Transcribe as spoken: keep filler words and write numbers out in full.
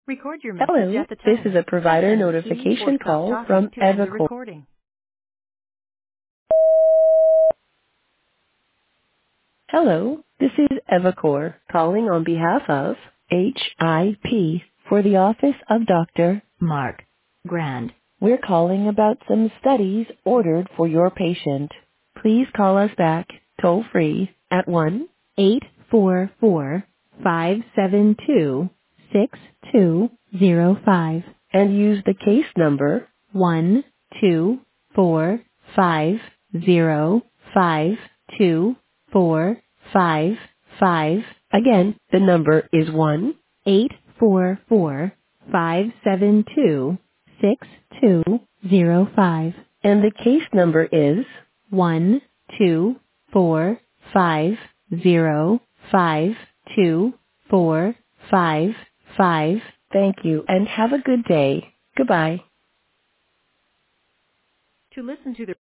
Record your message Hello, at the this tone. is a Press provider any key or notification stop call talking from to end the Evacor. recording. Hello, this is Evacor calling on behalf of H I P for the office of Doctor Mark Grand. We're calling about some studies ordered for your patient. Please call us back toll free at one eight four four, five seven two, six two zero five and use the case number one two four five zero five two four five five. Again, the number is one eight four four five seven two six two zero five, and the case number is one two four five zero five two four five five. Thank you, and have a good day. Goodbye. To listen to the